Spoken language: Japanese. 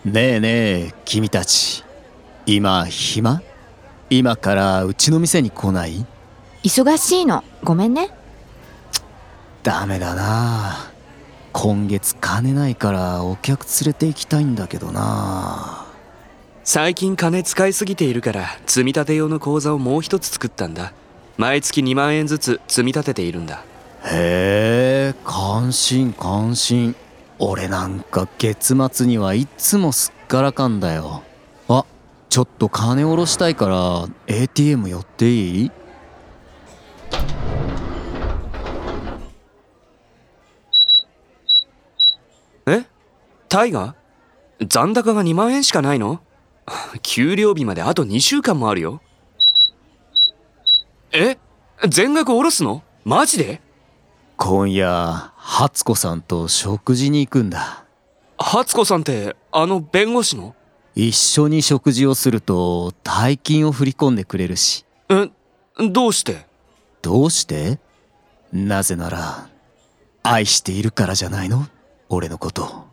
ねえねえ君たち、今暇？今からうちの店に来ない？ 忙しいの、ごめんね。 ダメだな。今月金ないからお客連れて行きたいんだけどな。 最近金使いすぎているから積み立て用の口座をもう一つ作ったんだ。毎月2万円ずつ積み立てているんだ。 へえ、感心感心。俺なんか月末にはいつもすっからかんだよ。あ、ちょっと金下ろしたいから ATM 寄っていい？ え？タイガ？残高が2万円しかないの？給料日まであと2週間もあるよ。え？全額下ろすの？マジで？ 今夜初子さんと食事に行くんだ。 初子さんってあの弁護士の？ 一緒に食事をすると大金を振り込んでくれるし。 どうして？ どうして？なぜなら愛しているからじゃないの？俺のこと。